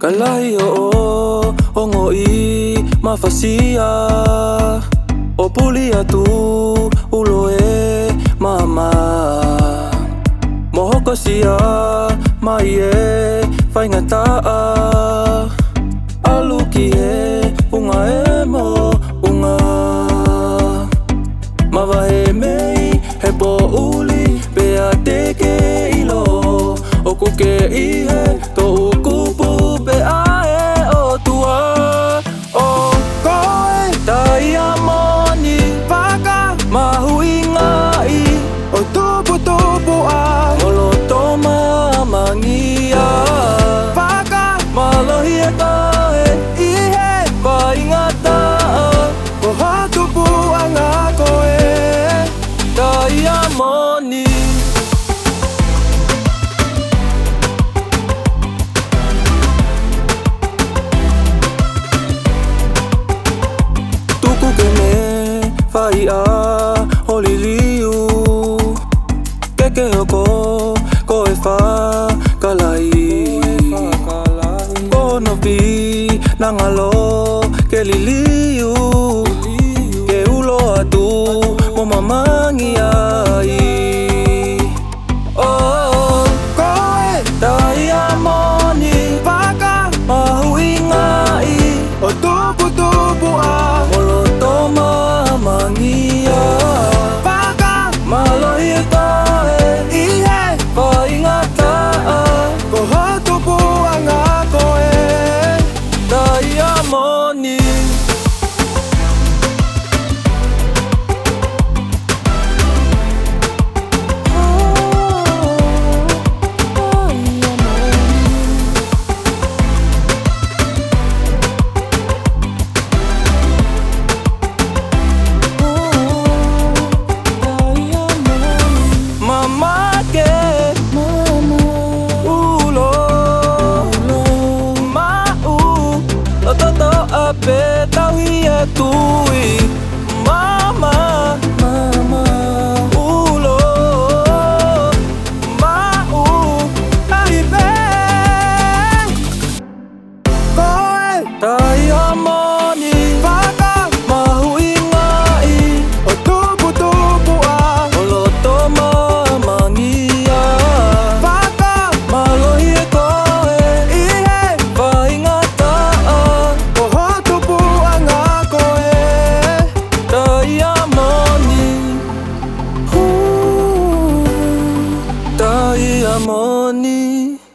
Kalai o ngoi mafasia o puli atu ulo e mama mohoko sia mai e fai ngata aluki e unga e mo unga mawa he mei he po uli bea teke ilo o kuke i he to ukupu pe ae o tua o koe tai amoni waka mahui ngai o tupu tupu a moloto mamangia waka malohi e tae i he paingata ko hatupu anga koe tai amoni fai a holiliu keke hoko ko e fa kalai kono pi nangalo ke liliu ke ulo atu mo mamangi ai oh koe tai amoni waka mahui ngai o tupu tupu a moloto mangia waka maloi e tae i he paingata ko hatupu anga koe tai amoni pe tau hi e tui mama mama ulo mau ai be koe tai amoni waka mahui ngai o tupu tupu a moloto mamangia waka malohi e koe i he paingata tai amoni